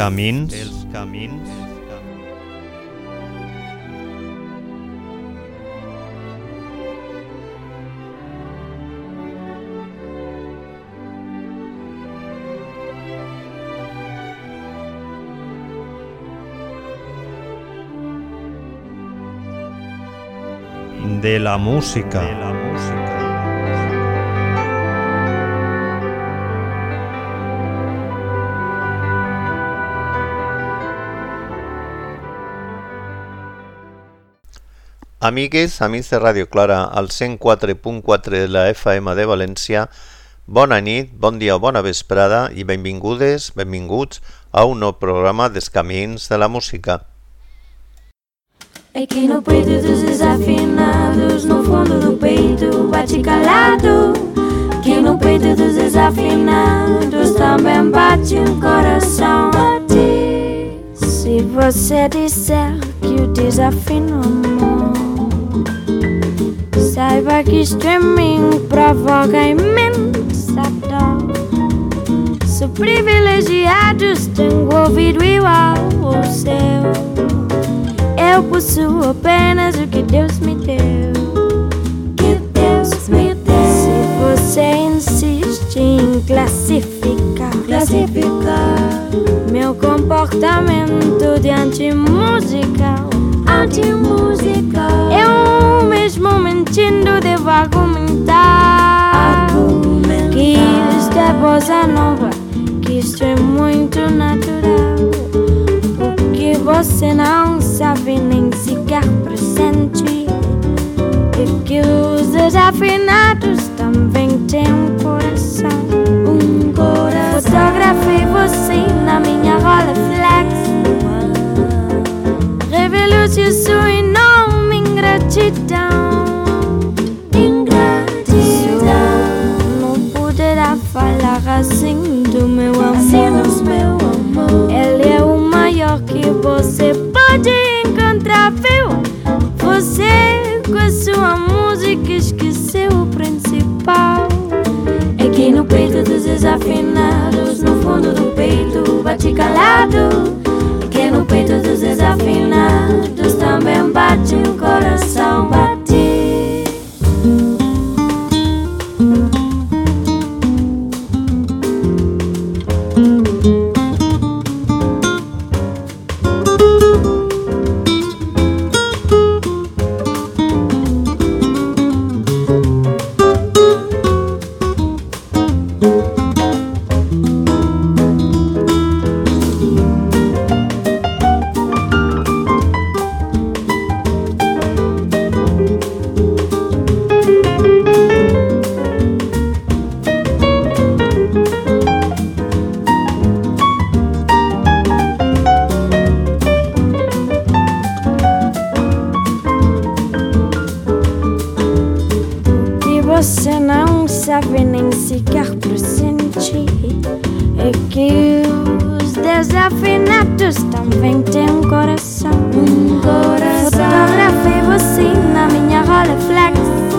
camins. De la música. Amigues, amics de Ràdio Clara, al 104.4 de la FM de València, bona nit, bon dia o bona vesprada i benvingudes, benvinguts a un nou programa dels Camins de la Música. Aqui no peito dos desafinados, no fundo do peito bate calado. Aqui no peito dos desafinados também bate coração. Bate. Se você disser que o desafino amor, saiba que streaming provoca imensa dor. Sou privilegiados, tenho ouvido igual ao seu. Eu possuo apenas o que Deus me deu. Que Deus me deu. Se você insiste em classificar meu comportamento de anti-musical, eu mesmo mentindo devo argumentar que isto é bossa nova, que isto é muito natural. Que você não sabe nem sequer pressentir, e que os desafinados também têm um coração. Fotografei você na minha Rolleiflex, revelo-se sua enorme ingratidão. Não poderá falar assim do meu amor. Ele é o maior que você pode encontrar, viu? Você com a sua música esqueceu o principal. Aqui no peito dos desafinados, no fundo do peito bate calado. Aqui no peito dos desafinados também bate um coração, bate. Você não sabe nem sequer pressentir, é que os desafinados também têm um coração. Fotografei você na minha Rolleiflex,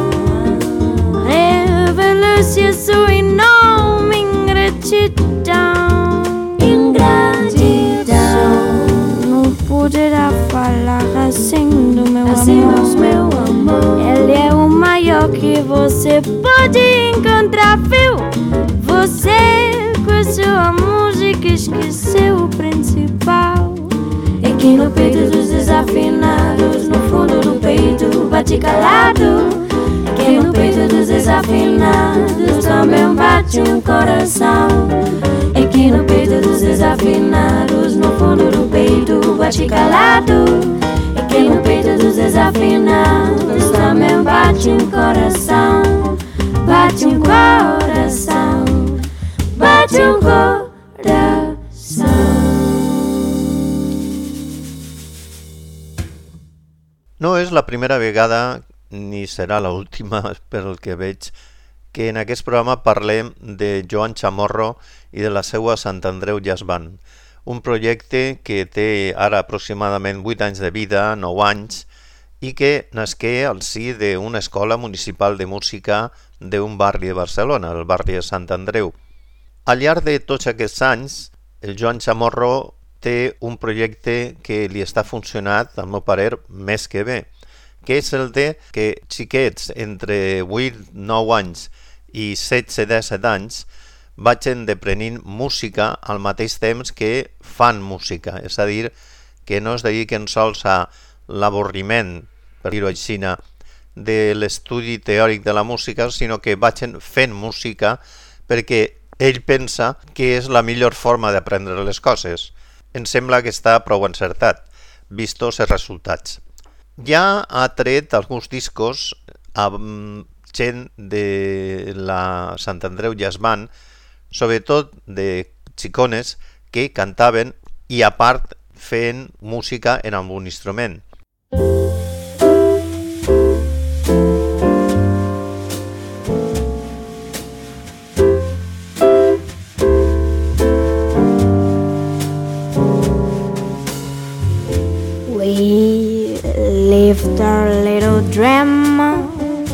revelo-se a sua enorme ingratidão. Não poderá falar assim do meu amor. Ele é o maior que você pode encontrar, viu? Você com a sua música esqueceu o principal. Aqui no peito dos desafinados, no fundo do peito bate calado. Aqui no peito dos desafinados também bate um coração. Aqui no peito dos desafinados, no fundo do peito bate calado. Aqui no peito dos desafinados também bate um coração. Bate um coração. Bate um coração. No és la primera vegada, ni serà l'última, pel que veig, que en aquest programa parlem de Joan Chamorro i de la seva Sant Andreu Jazz Band, un projecte que té ara aproximadament 8 anys de vida, 9 anys, i que nasqué al si d'una escola municipal de música d'un barri de Barcelona, el barri de Sant Andreu. Al llarg de tots aquests anys, el Joan Chamorro té un projecte que li està funcionant, al meu parer, més que bé, que és el de que xiquets entre 8, 9 anys i 16, 17 anys vagin deprenent música al mateix temps que fan música, és a dir, que no es dediquen sols a l'avorriment, per dir-ho així, de l'estudi teòric de la música, sinó que vagin fent música perquè ell pensa que és la millor forma d'aprendre les coses. Em sembla que està prou encertat, vistos els resultats. Ja ha tret alguns discos amb gent de la Sant Andreu Jazz Band, sobretot de xicones que cantaven i a part fent música en algun instrument. We lived our little drama.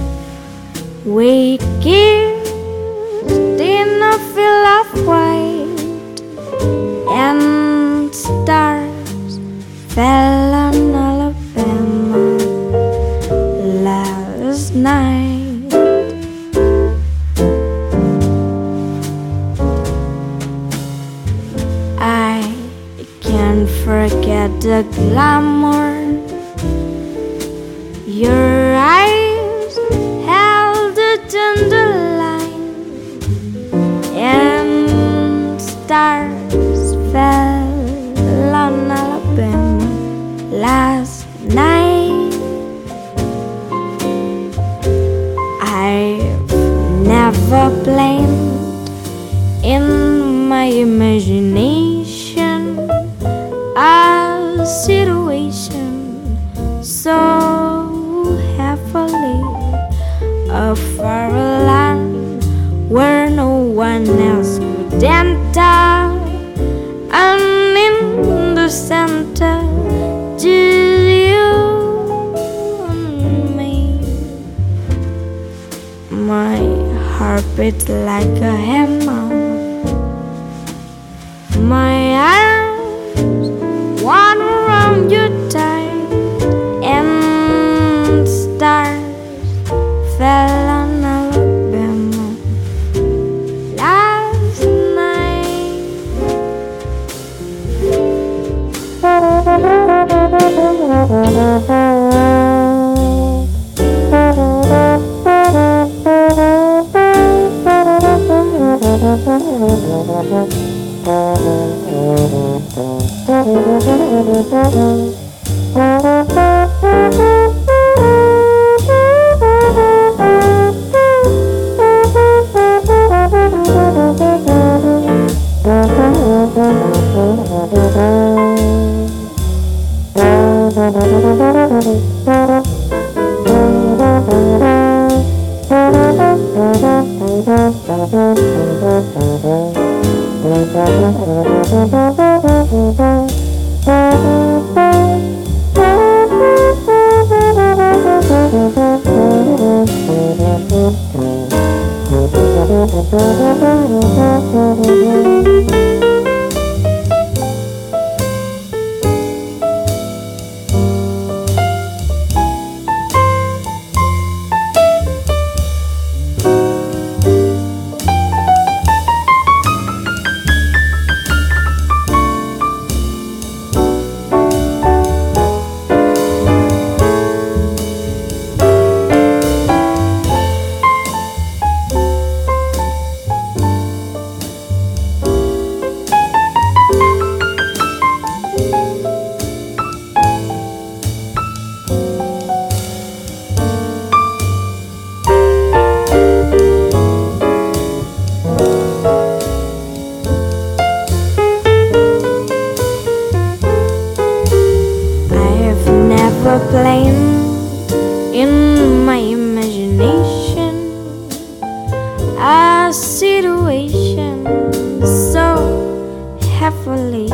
We kissed in a field of white, and stars fell on Alabama last night. I can't forget the glamour. Your eyes held a tender line, and stars fell on Alabama last night. I've never blamed in my imagination a situation so heavily, a far land where no one else could enter, and in the center just you and me. My heart beats like a hammer, my arms one around you tight, and stars fell on Alabama last night. Proclaimed in my imagination a situation so heavily,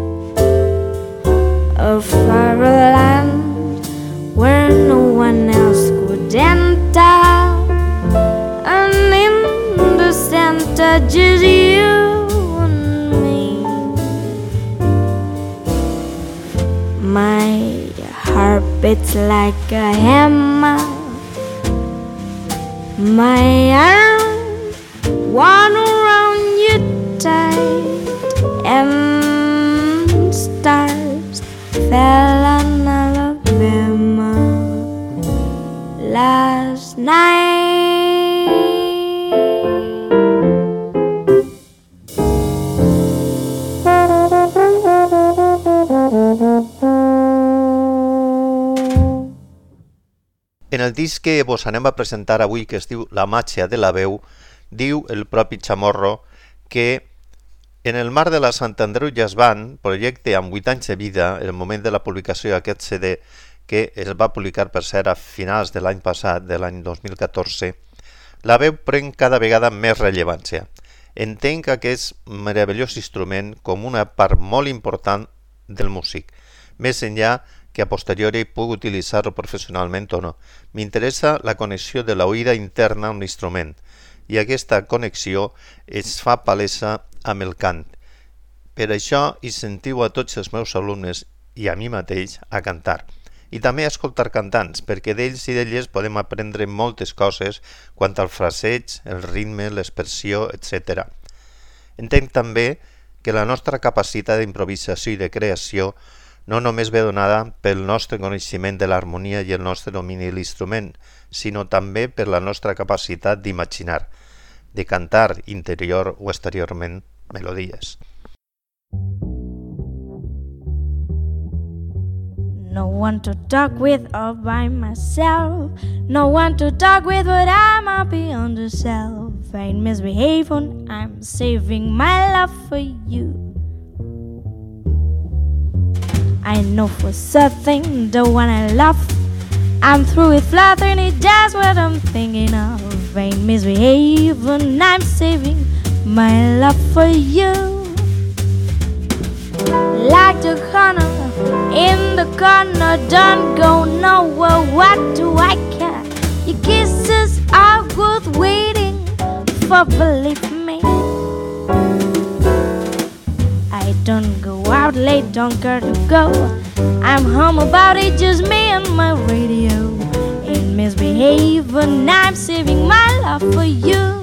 a far land where no one else could enter, and in the center just you and me. It's like a hammer. My arm wound around you tight, and stars fell on Alabama last night. En el disc que vos anem a presentar avui, que es diu La màgia de la veu, diu el propi Chamorro que en el marc de la Sant Andreu Jazz Band, projecte amb 8 anys de vida, en el moment de la publicació d'aquest CD, que es va publicar per ser a finals de l'any passat, de l'any 2014, la veu pren cada vegada més rellevància. Entenc aquest meravellós instrument com una part molt important del músic, més enllà que a posteriori puc utilitzar-lo professionalment o no. M'interessa la connexió de l'oïda interna amb l'instrument, i aquesta connexió es fa palesa amb el cant. Per això incentiu a tots els meus alumnes i a mi mateix a cantar. I també a escoltar cantants, perquè d'ells i d'elles podem aprendre moltes coses quant al fraseig, el ritme, l'expressió, etc. Entenc també que la nostra capacitat d'improvisació i de creació no només ve donada pel nostre coneixement de l'harmonia i el nostre domini de l'instrument, sinó també per la nostra capacitat d'imaginar, de cantar interior o exteriorment melodies. No one to talk with all by myself. No one to talk with, but I'm happy on the self. Ain't misbehaving, I'm saving my love for you. I know for certain the one I love, I'm through with flattering it, that's what I'm thinking of. Ain't misbehaving, I'm saving my love for you. Like the corner in the corner, don't go nowhere, what do I care? Your kisses are worth waiting for, believe me. I don't go out late, don't care to go. I'm home about it, just me and my radio. Ain't misbehaving, I'm saving my love for you.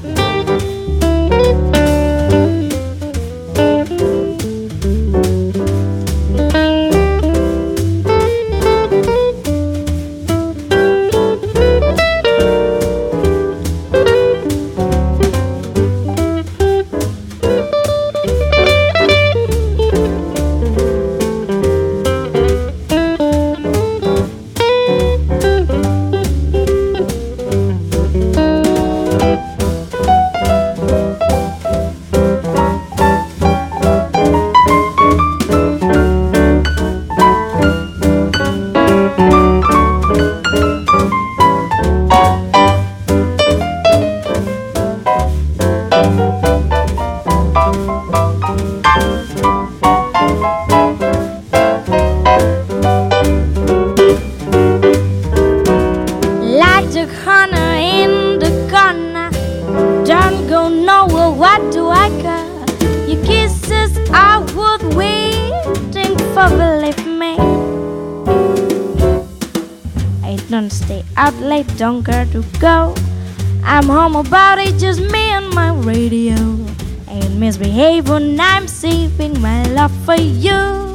Don't care to go. I'm home about it, just me and my radio. Ain't misbehaving, I'm saving my love for you.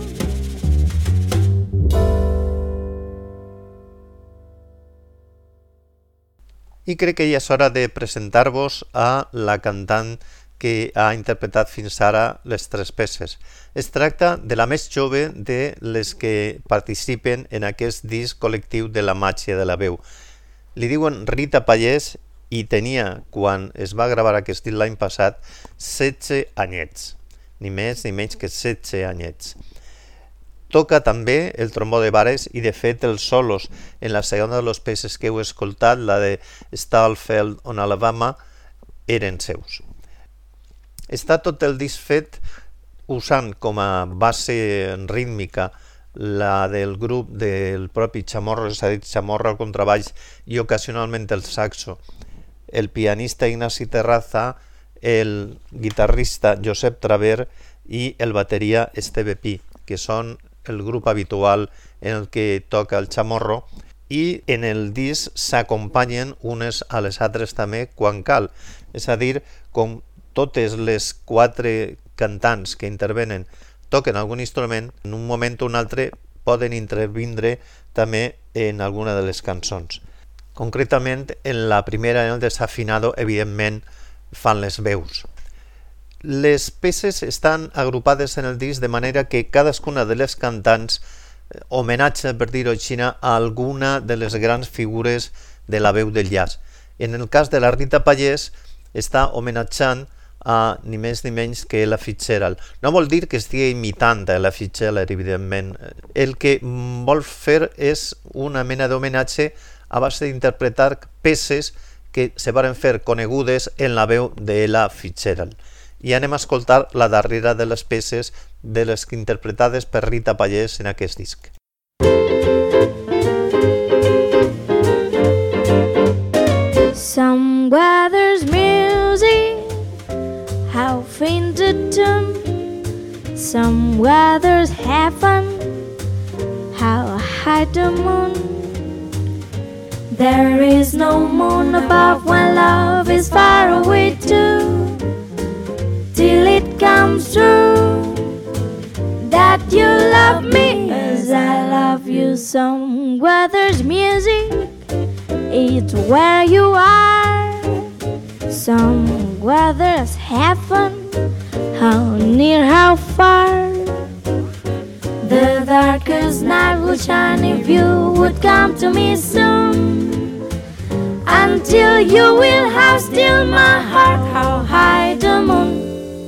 I crec que ja és hora de presentar-vos a la cantant que ha interpretat fins ara les 3 peces. Es tracta de la més jove de les que participen en aquest disc col·lectiu de la màgia de la veu. Li diuen Rita Pallés i tenia, quan es va gravar aquest disc l'any passat, 16 anyets, ni més ni menys que 16 anyets. Toca també el trombó de vares i de fet els solos en la segona de les peces que heu escoltat, la de Stallfield on Alabama, eren seus. Està tot el disc fet usant com a base rítmica la del grup del propi Chamorro, és a dir, Chamorro al contrabaix i ocasionalment el saxo, el pianista Ignasi Terraza, el guitarrista Josep Traver i el bateria Esteve Pi, que són el grup habitual en el que toca el Chamorro, i en el disc s'acompanyen unes a les altres també quan cal. És a dir, com totes les 4 cantants que intervenen toquen algun instrument, en un moment o un altre poden intervindre també en alguna de les cançons. Concretament, en la primera, en el desafinado, evidentment fan les veus. Les peces estan agrupades en el disc de manera que cadascuna de les cantants homenatge, per dir-ho així, a alguna de les grans figures de la veu del jazz. En el cas de la Rita Pallés està homenatjant a ni més ni menys que Ella Fitzgerald. No vol dir que estigui imitant a Ella Fitzgerald, evidentment. El que vol fer és una mena d'homenatge a base d'interpretar peces que se varen fer conegudes en la veu d'Ella Fitzgerald. I anem a escoltar la darrera de les peces de les interpretades per Rita Pallés en aquest disc. Some weather's music, how faint a tune. Some weather's heaven, how high the moon. There is no moon above when love is far away too. Till it comes true that you love me as I love you. Some weather's music, it's where you are. Some weather's heaven, how near, how far. The darkest night will shine if you would come to me soon. Until you will have still my heart, how high the moon.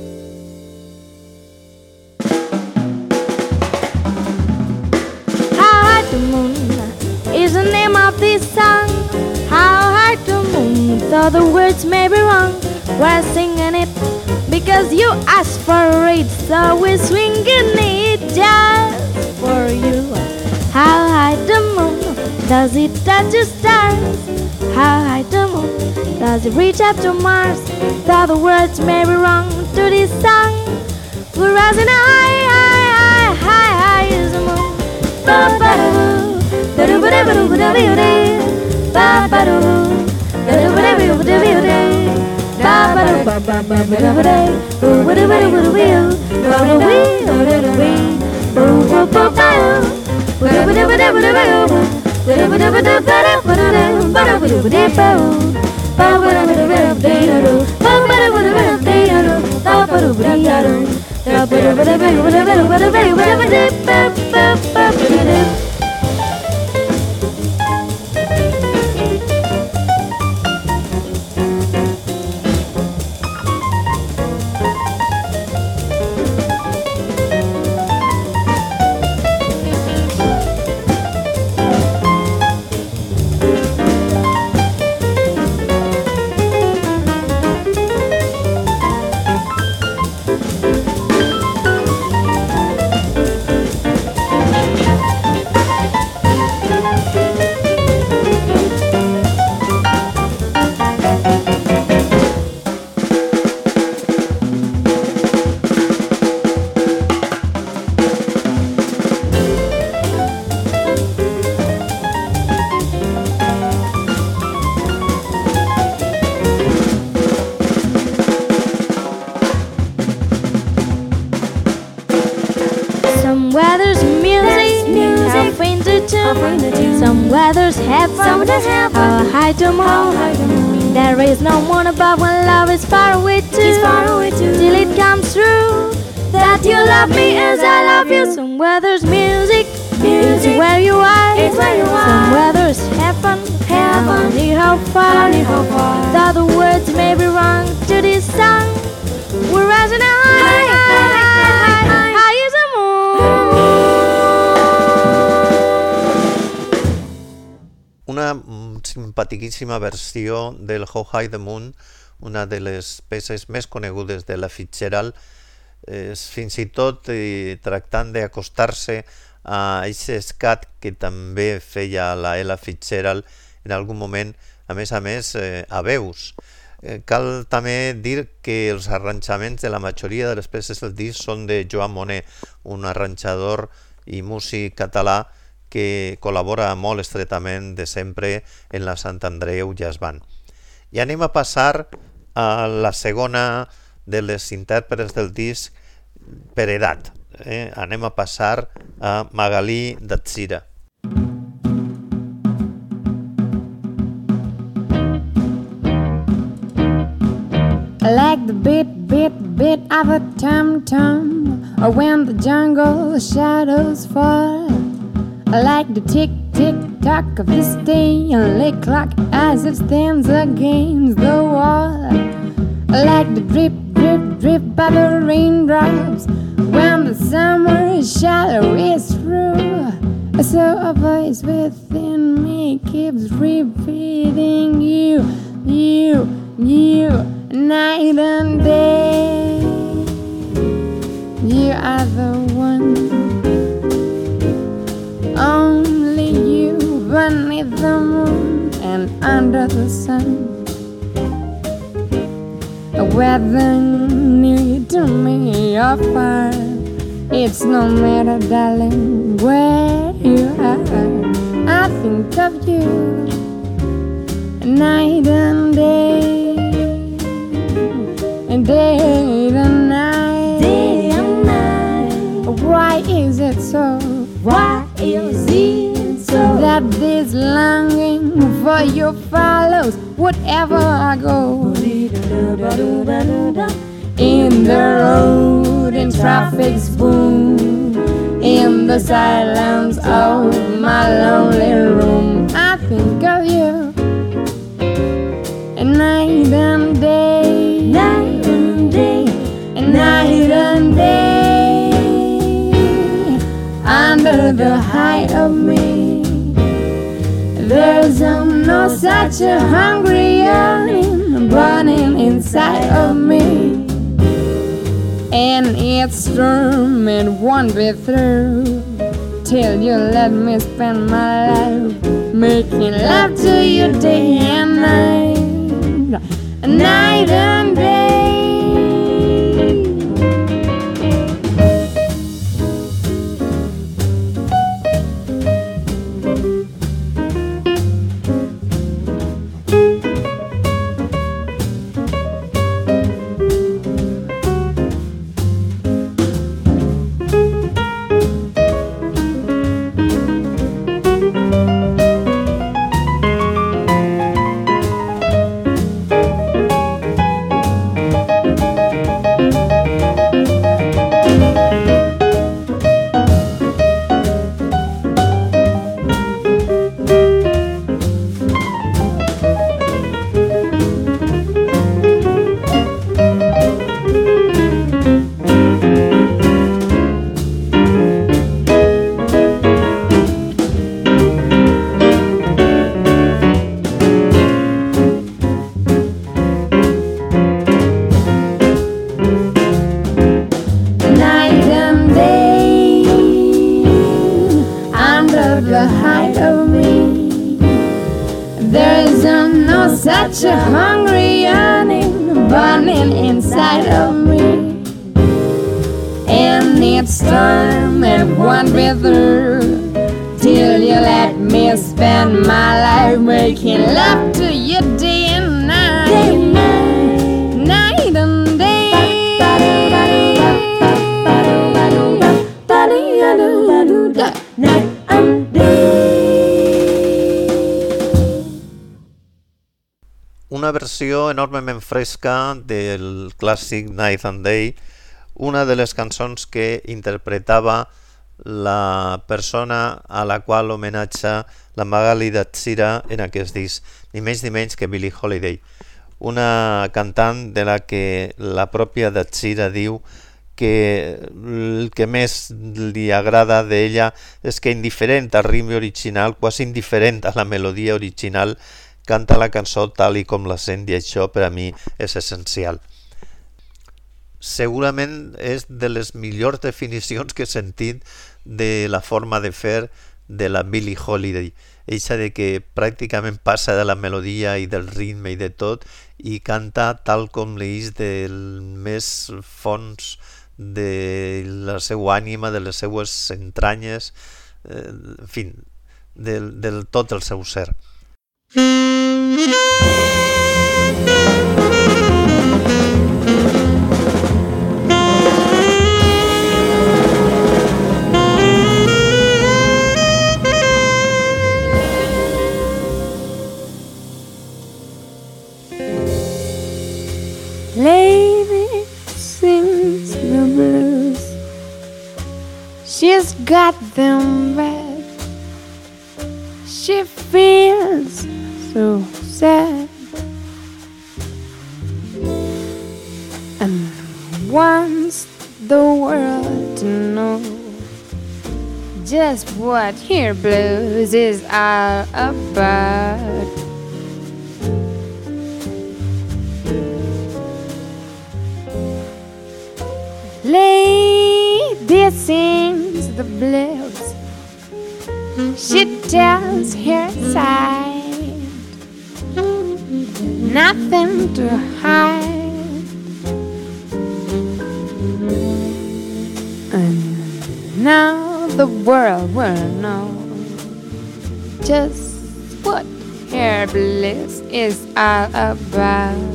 Is the name of this song. How high the moon, though the words may be wrong. We're singing it because you asked for it, so we're swinging it just for you. How high the moon, does it touch the stars? How high the moon, does it reach up to Mars? Though the words may be wrong to this song, we're rising high, high, high, high, high is the moon. Ba-ba-da-boo. Some weather's heaven, how high the moon. There is no moon above when love is far away too. Till it comes true that you love me as I love you. Some weather's music, it's where you are. Some weather's heaven, near how far. Though the words may be wrong to this song, we're rising high, high, high, high, high as the moon. Una simpatiquíssima versió del How High the Moon, una de les peces més conegudes de la Fitzgerald, fins i tot tractant d'acostar-se a aquest scat que també feia la Ella Fitzgerald en algun moment, a més, a veus. Cal també dir que els arranjaments de la majoria de les peces del disc són de Joan Monet, un arranjador i músic català que col·labora molt estretament de sempre en la Sant Andreu Jazz Band. I anem a passar a la segona de les intèrprets del disc per edat. Anem a passar a Magalí Datsira. Like the beat of a tom-tom, or when the jungle shadows fall. I like the tick-tick-tock of the Stanley clock as it stands against the wall. I like the drip of the raindrops when the summer shadow is through. So a voice within me keeps repeating you, night and day. You are the one. Only you beneath the moon and under the sun. Whether near to me or far, it's no matter, darling, where you are. I think of you night and day, and day and night, day and night. Why is it so? Why is it so that this longing for you follows wherever I go? In the road, in traffic's boom, in the silence of my lonely room, I think of you night and day, night and day, night and day. Under the height of me, there's no such a hungry yearning burning inside of me. And it's true, it won't be through till you let me spend my life making love to you day and night, night and day. Such a hungry yearning burning inside of me, and it's time it won't be through till you let me spend my life making love to you day and night, day and night, night and day. Night and day. Una versió enormement fresca del clàssic Night and Day, una de les cançons que interpretava la persona a la qual homenatja la Magali Datsira en aquest disc, ni més ni menys que Billie Holiday, una cantant de la que la pròpia Datsira diu que el que més li agrada d'ella és que, indiferent al ritme original, quasi indiferent a la melodia original, canta la cançó tal i com la sent, i això per a mi és essencial. Segurament és de les millors definicions que he sentit de la forma de fer de la Billie Holiday, eixa de que pràcticament passa de la melodia i del ritme i de tot i canta tal com l'eix del més fons de la seva ànima, de les seues entranyes, en fi, del tot el seu ser. Lady sings the blues. She's got them bad. She feels so sad and wants the world to know just what her blues is all about. Lady sings the blues. She tells her side, nothing to hide. And now the world will know just what her bliss is all about.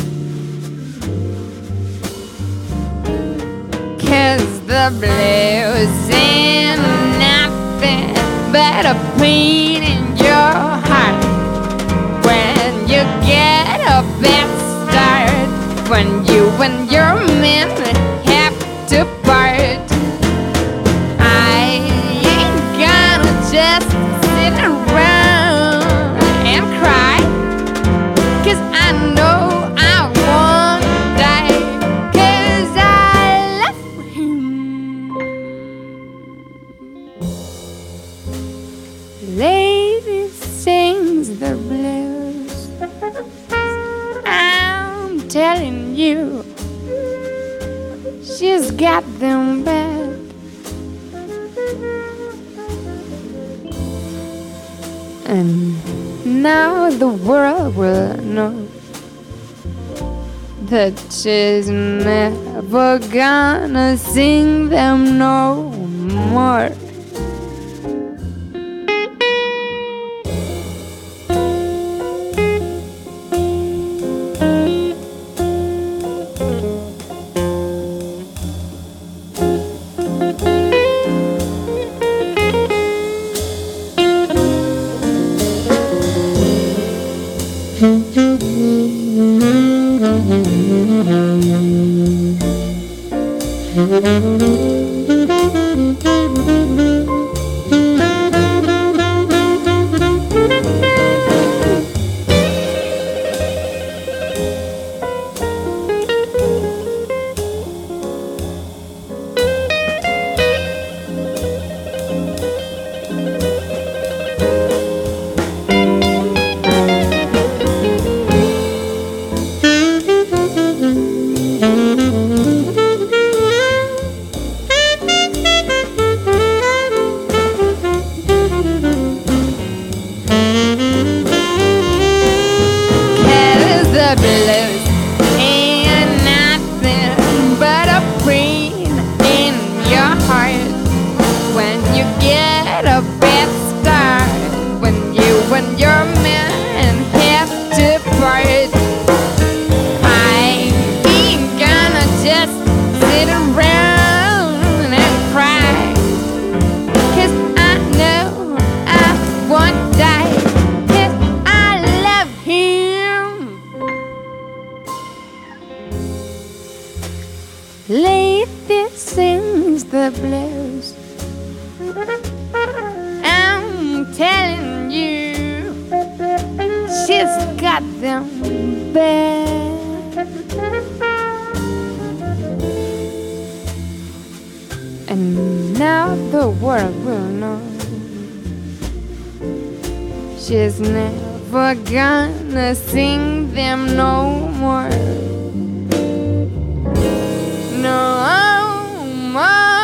'Cause the blues ain't nothing but a pain in your heart. When you get a bad start, when you and your man have to part, I ain't gonna just sit around and cry, 'cause I know I won't die, 'cause I love him. Lady sings the blues. I'm telling you, she's got them bad. And now the world will know that she's never gonna sing them no more. Lady sings the blues. I'm telling you, she's got them bad. And now the world will know she's never gonna sing them no more. No more.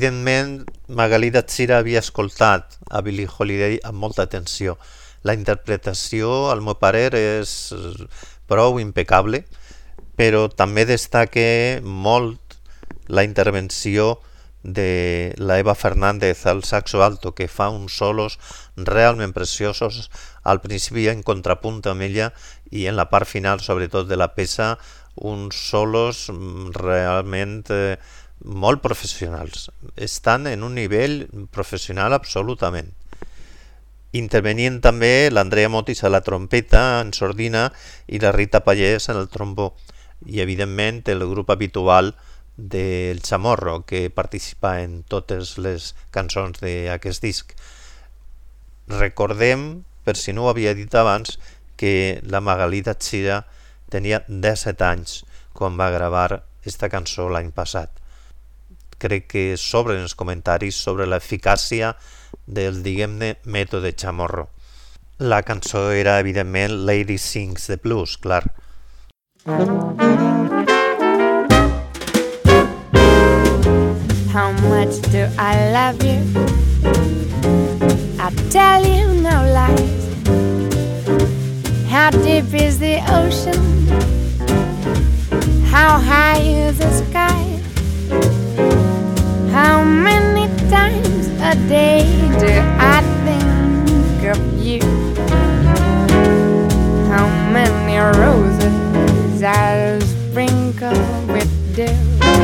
Evidentment, Magalí Datsira havia escoltat a Billie Holiday amb molta atenció. La interpretació, al meu parer, és prou impecable, però també destaca molt la intervenció de la Eva Fernández al saxo alto, que fa uns solos realment preciosos al principi en contrapunt amb ella i en la part final, sobretot de la peça, uns solos realment molt professionals. Estan en un nivell professional absolutament. Intervenien també l'Andrea Motis a la trompeta, en sordina, i la Rita Pallés en el trombó. I, evidentment, el grup habitual del Chamorro, que participa en totes les cançons d'aquest disc. Recordem, per si no ho havia dit abans, que la Magalí Datsira tenia 17 anys quan va gravar esta cançó l'any passat. Crec que sobren els comentaris sobre l'eficàcia del, diguem-ne, mètode Chamorro. La cançó era, evidentment, Lady Sings the Blues, clar. How much do I love you? I tell you no lies. How deep is the ocean? How high is the sky? How many times a day do I think of you? How many roses I'll sprinkle with dew?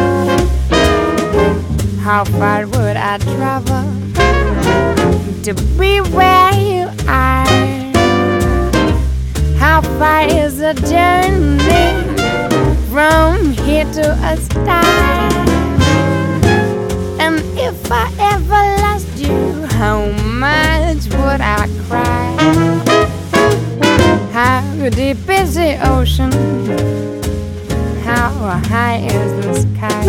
How far would I travel to be where you are? How far is the journey from here to a star? And if I ever lost you, how much would I cry? How deep is the ocean? How high is the sky?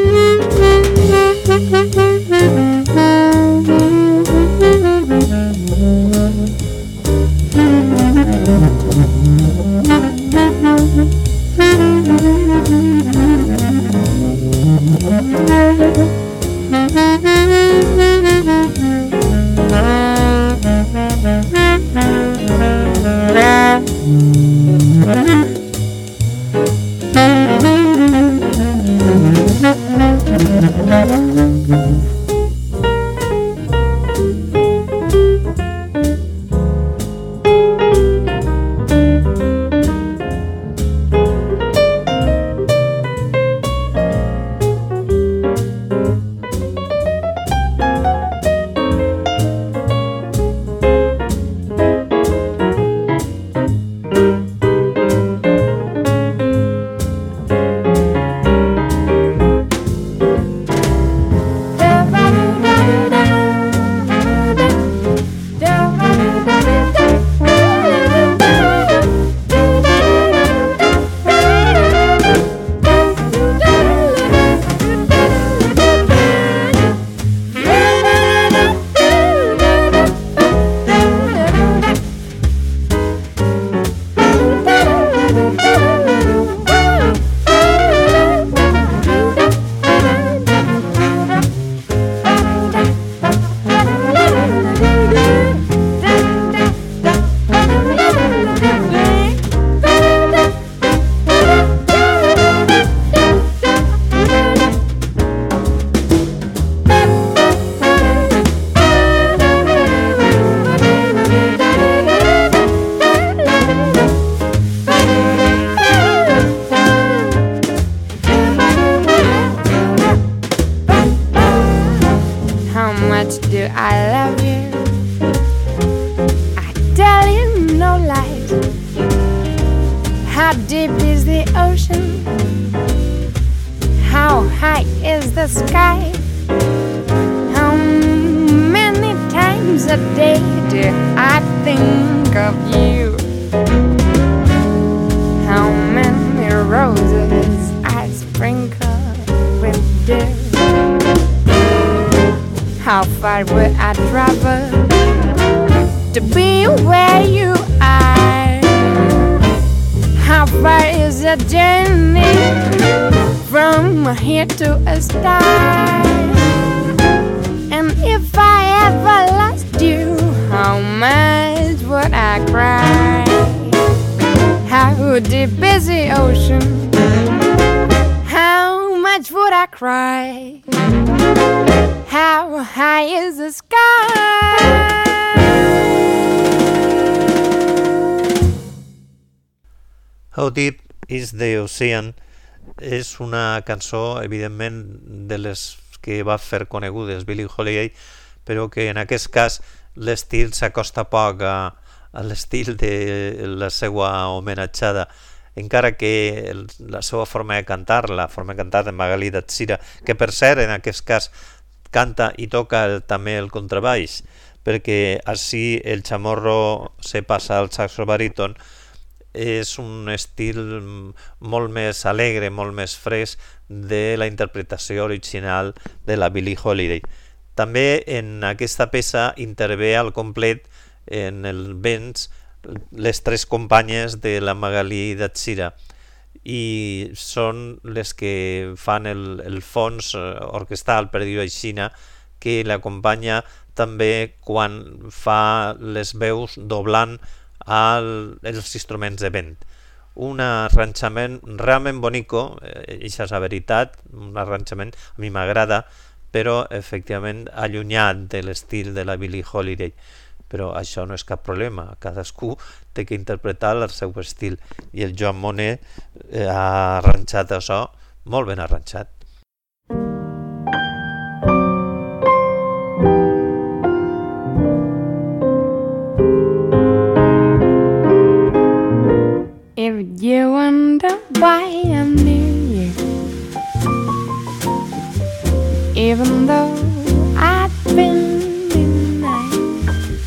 How far would I travel to be where you are? How far is the journey from here to a star? into the busy ocean, how much would I cry? How high is the sky? How Deep is the Ocean és una cançó, evidentment, de les que va fer conegudes Billie Holiday, però que en aquest cas l'estil s'acosta poc a l'estil de la seva homenatjada, encara que la seva forma de cantar, la forma de cantar de Magalí Datsira, que per cert en aquest cas canta i toca també el contrabaix, perquè així el Chamorro se passa al saxo baríton, és un estil molt més alegre, molt més fresc de la interpretació original de la Billie Holiday. També en aquesta peça intervé al complet en el vents les tres companyes de la Magalí Datsira i són les que fan el fons orquestal, per dir-ho així, que l'acompanya també quan fa les veus doblant els instruments de vent. Un arranjament realment bonico, això és la veritat, un arranjament a mi m'agrada, però efectivament allunyat de l'estil de la Billie Holiday. Però això no és cap problema, cadascú té que interpretar el seu estil i el Joan Moner ha arranjat això molt ben arranjat. If you wonder why I'm near you, even though I've been denied,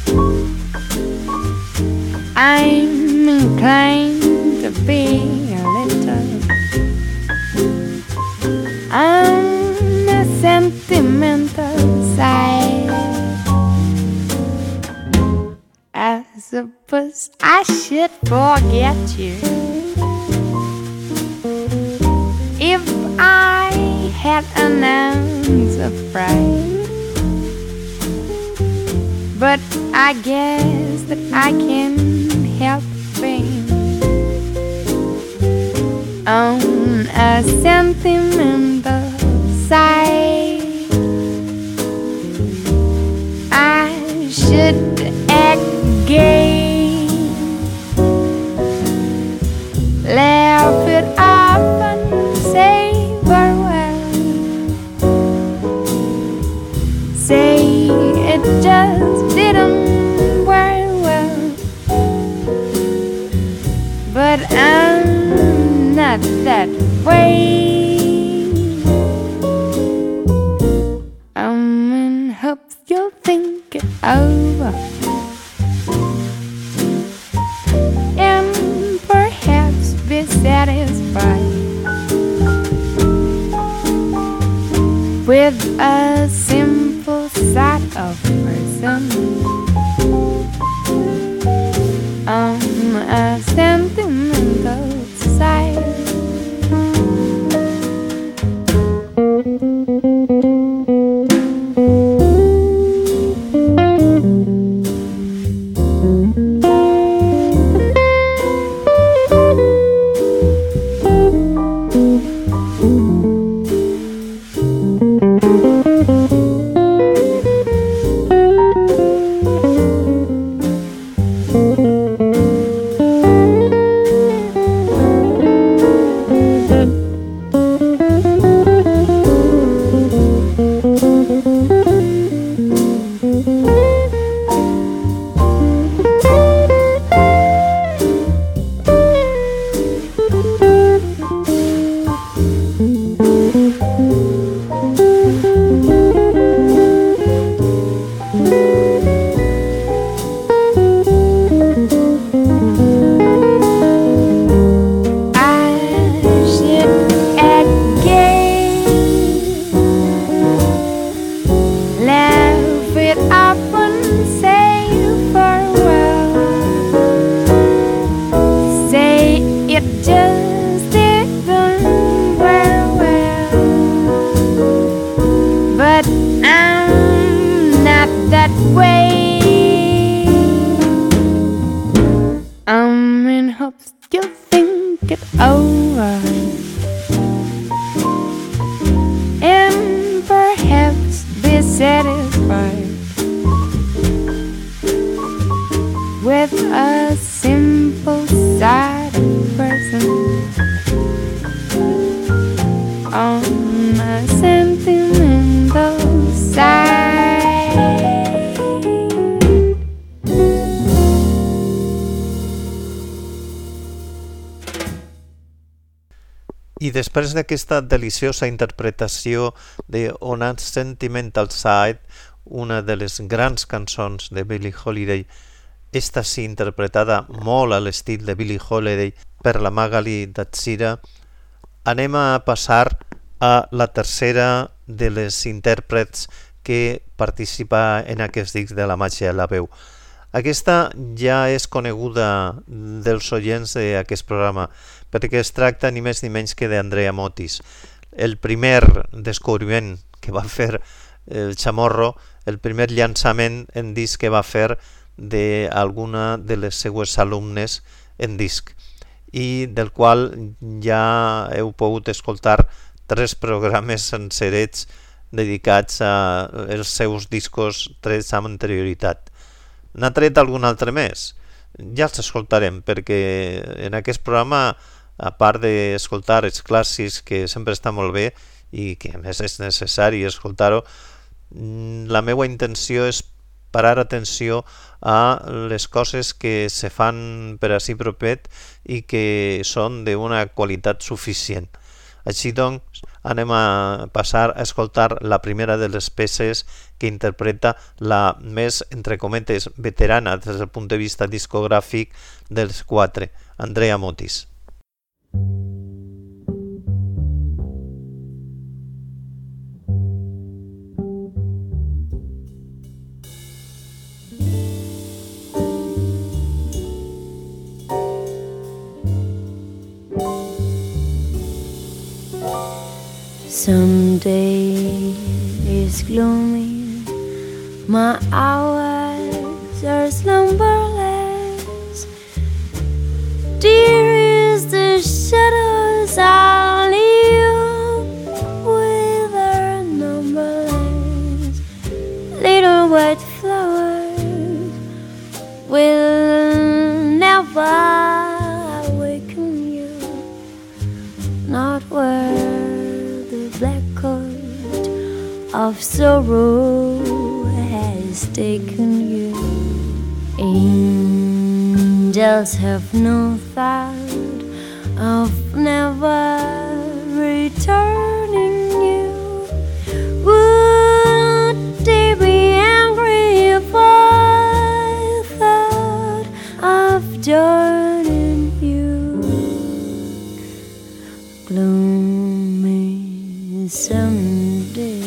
I'm inclined to be a little on the sentimental side. I suppose I should forget you if I had an ounce of pride, but I guess that I can't help being on a sentimental side. I should act gay, laugh it up and say farewell, say it just didn't work well, but I'm not that way. I'm in hopes you'll think it over and perhaps be satisfied with a simple sort of person on a sentimental side. way. I'm in hopes you'll think with a simple-sided person on a sentimental side. I després d'aquesta deliciosa interpretació de On a Sentimental Side, una de les grans cançons de Billie Holiday, esta sí interpretada molt a l'estil de Billie Holiday per la Magali Datsira, anem a passar a la tercera de les intèrprets que participa en aquest disc de La màgia de la veu. Aquesta ja és coneguda dels oients d'aquest programa, perquè es tracta ni més ni menys que d'Andrea Motis. El primer descobriment que va fer el Chamorro, el primer llançament en disc que va fer d'alguna de les seues alumnes en disc, i del qual ja heu pogut escoltar 3 programes sencerets dedicats als seus discos trets amb anterioritat. N'ha tret algun altre més? Ja els escoltarem, perquè en aquest programa, a part d'escoltar els clàssics, que sempre està molt bé i que a més és necessari escoltar-ho, la meva intenció és parar atenció a les coses que se fan per ací propet i que són d'una qualitat suficient. Així doncs, anem a passar a escoltar la primera de les peces que interpreta la més, entre cometes, veterana des del punt de vista discogràfic dels 4, Andrea Motis. Someday is gloomy, my hours are slumberless. Dear is the shadows I'll leave with are numberless. Little white flowers will never awaken you, not where black coat of sorrow has taken you. Angels have no thought of never returning you. Would they be angry if I thought of joining you? Gloomy someday,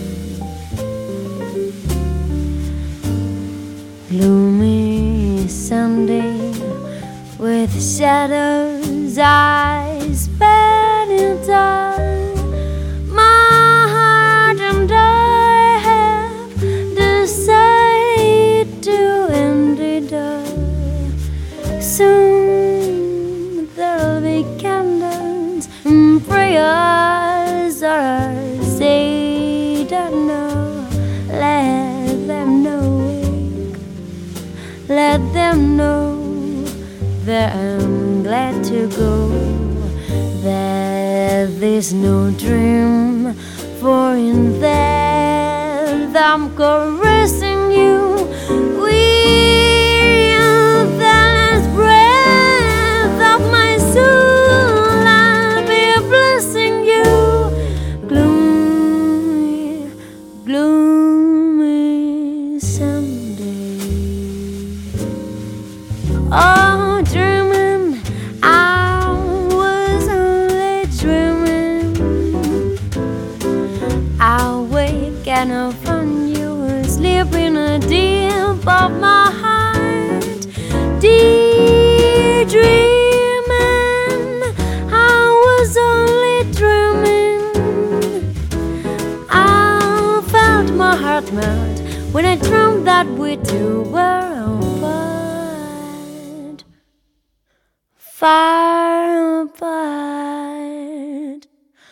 gloomy Sunday, with shadows I spend in time. My heart and I have decided to end it all. Soon there'll be candles and prayers are said and no, let them know, let them know that I'm glad to go, that there's no dream, for in that I'm caressing you with the last breath of my soul. I'll be blessing you. Gloomy, gloomy someday. Oh, dreaming, I was only dreaming. I'll wake and I'll find you asleep in a deep of my heart. Dear dreaming, I was only dreaming. I felt my heart melt when I dreamed that we two were apart, far apart,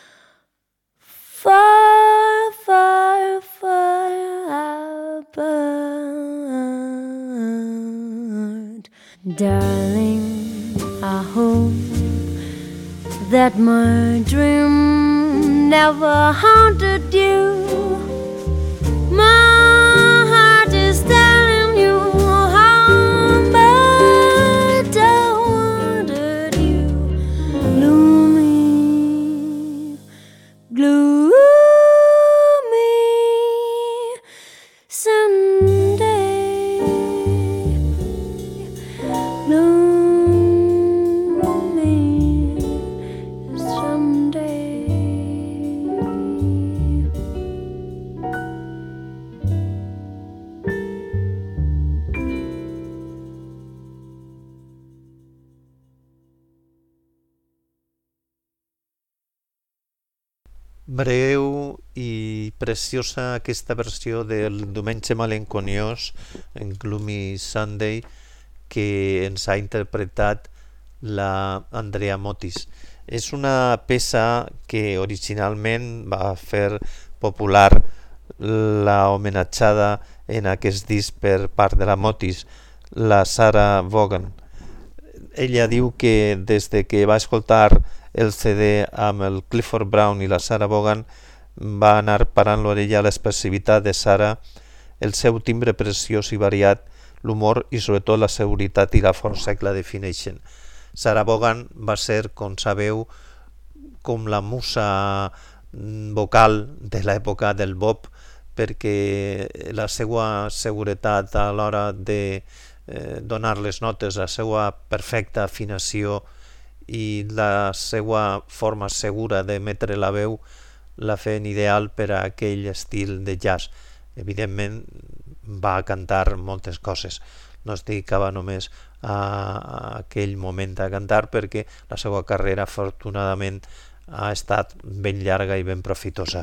far, far, far apart. Darling, I hope that my dream never haunted you. My heart is telling you how much I wanted you. Gloomy, gloomy someday. Breu i preciosa aquesta versió del Diumenge Malenconiós en Gloomy Sunday que ens ha interpretat la Andrea Motis. És una peça que originalment va fer popular la homenatjada en aquest disc per part de la Motis, la Sarah Vaughan. Ella diu que des de que va escoltar el CD amb el Clifford Brown i la Sarah Vaughan va anar parant l'orella a l'expressivitat de Sarah, el seu timbre preciós i variat, l'humor i sobretot la seguretat i la força que la defineixen. Sarah Vaughan va ser, com sabeu, com la musa vocal de l'època del bop, perquè la seva seguretat a l'hora de donar les notes, la seva perfecta afinació i la seva forma segura d'emetre la veu la feien ideal per a aquell estil de jazz. Evidentment va cantar moltes coses, no es dedicava només a aquell moment a cantar perquè la seva carrera afortunadament ha estat ben llarga i ben profitosa.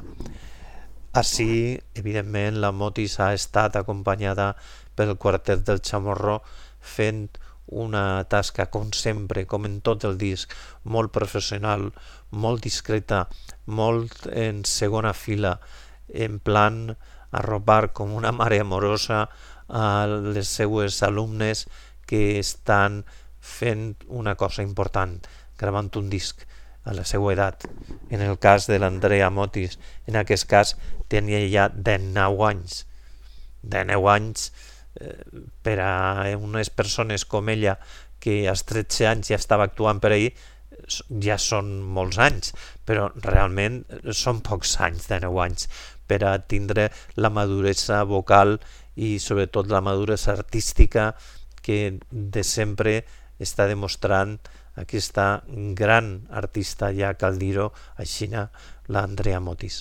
Així, evidentment, la Motis ha estat acompanyada pel quartet del Chamorro fent una tasca, com sempre, com en tot el disc, molt professional, molt discreta, molt en segona fila, en plan arropar com una mare amorosa a les seues alumnes que estan fent una cosa important, gravant un disc a la seva edat. En el cas de l'Andrea Motis, en aquest cas tenia ja 19 anys. 19 anys per a unes persones com ella que als 13 anys ja estava actuant per ahir, ja són molts anys, però realment són pocs anys, de 9 anys, per a tindre la maduresa vocal i sobretot la maduresa artística que de sempre està demostrant aquesta gran artista, ja cal dir-ho així, la Andrea Motis.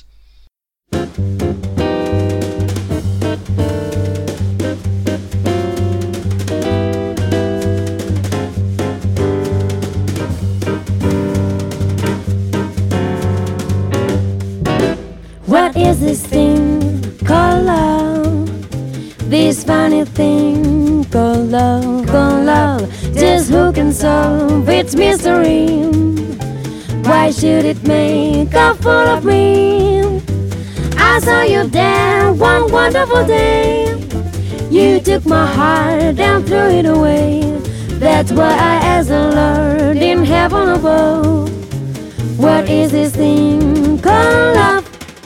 What is this thing called love? This funny thing called love. Just who can solve its mystery? Why should it make a fool of me? I saw you there one wonderful day. You took my heart and threw it away. That's why I asked the Lord in heaven above, what is this thing called love?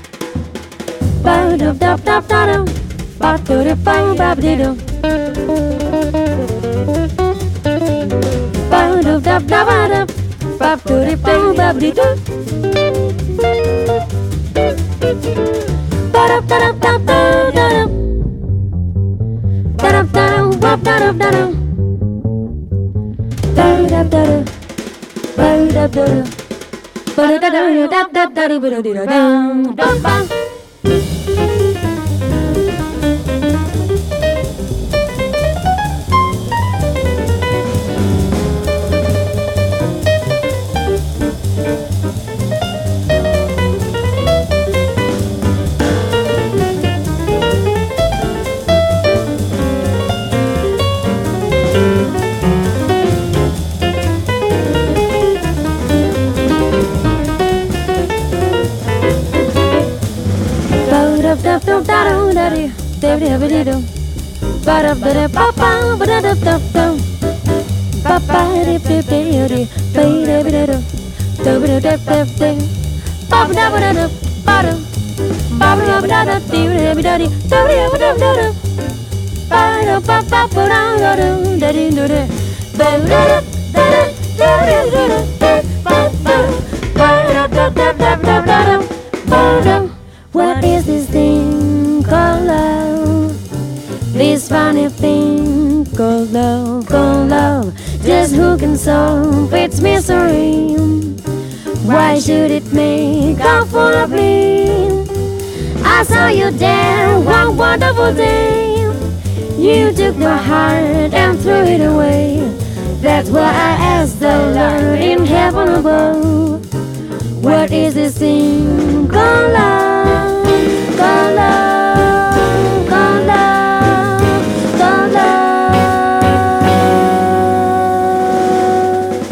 Ba-da-da-da-da-da, ba-da-da-ba-ba-da-da, ba-da-da-da-da-da, ba-da-da-ba-ba-da-da, ba-da-da-da-da-da, ba-da-da-da-da-da, ba-da-da-da-da, ba-da-da-da-da, ba-da-da-da-da-da-da-da-da-da-da-da. What is this thing called love? This funny thing called love. Just who can solve its mystery? Why should it make a fool of me? I saw you there one wonderful day. You took my heart and threw it away. That's why I asked the Lord in heaven above, what is this thing called love? Called love, called love, called love.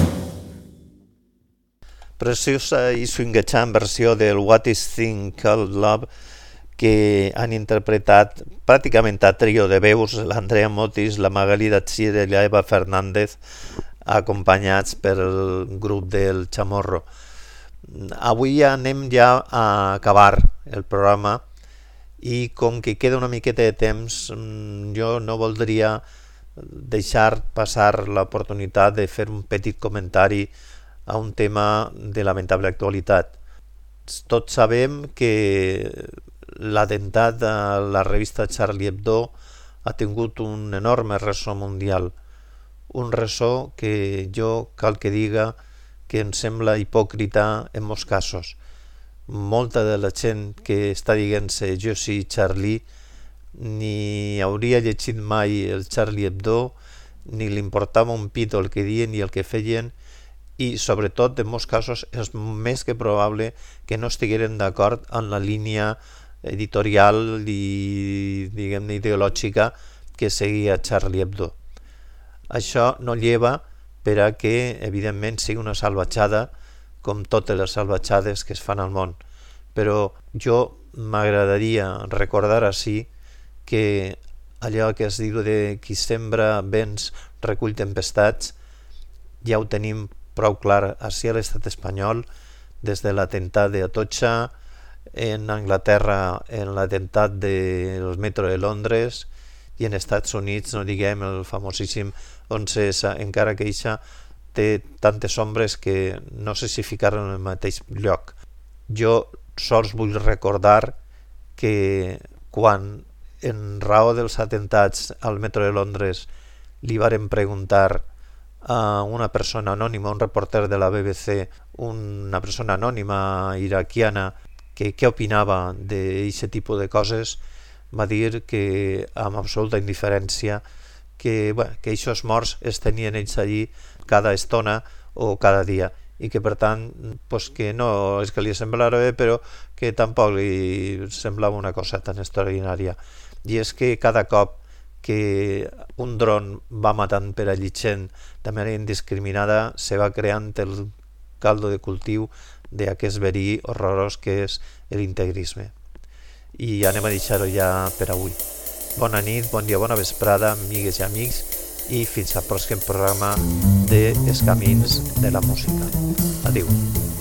Preciosa i swinguejant versió del What is Thing Called Love que han interpretat pràcticament a trio de veus l'Andrea Motis, la Magali Datsier i la Eva Fernández, acompanyats pel grup del Chamorro. Avui anem ja a acabar el programa i com que queda una miqueta de temps, jo no voldria deixar passar l'oportunitat de fer un petit comentari a un tema de lamentable actualitat. Tots sabem que l'atemptat a la revista Charlie Hebdo ha tingut un enorme ressò mundial, un ressò que jo cal que diga que em sembla hipòcrita en molts casos. Molta de la gent que està dient-se jo sí Charlie ni hauria llegit mai el Charlie Hebdo, ni li importava un pito el que diuen i el que feien, i sobretot en molts casos és més que probable que no estigueren d'acord en la línia editorial i diguem-ne ideològica que seguia Charlie Hebdo. Això no lleva per a que evidentment sigui una salvatjada com totes les salvatjades que es fan al món, però jo m'agradaria recordar així que allò que es diu de qui sembra vents recull tempestats ja ho tenim prou clar així a l'estat espanyol, des de l'atemptat d'Atocha, en Anglaterra en l'atemptat del metro de Londres i en Estats Units, no diguem el famosíssim 11S, encara que això té tantes ombres que no sé si ficar-lo en el mateix lloc. Jo sols vull recordar que quan en raó dels atemptats al metro de Londres li varen preguntar a una persona anònima, un reporter de la BBC, una persona anònima iraquiana, que què opinava d'aquest tipus de coses, va dir que amb absoluta indiferència que aquests morts es tenien ells allí cada estona o cada dia i que per tant que no és que li semblara bé però que tampoc li semblava una cosa tan extraordinària. I és que cada cop que un dron va matant per allí gent de manera indiscriminada se va creant el caldo de cultiu d'aquest verí horrorós que és l'integrisme. I anem a deixar-ho ja per avui. Bona nit, bon dia, bona vesprada, amigues i amics, i fins al pròxim programa de Els Camins de la Música. Adéu.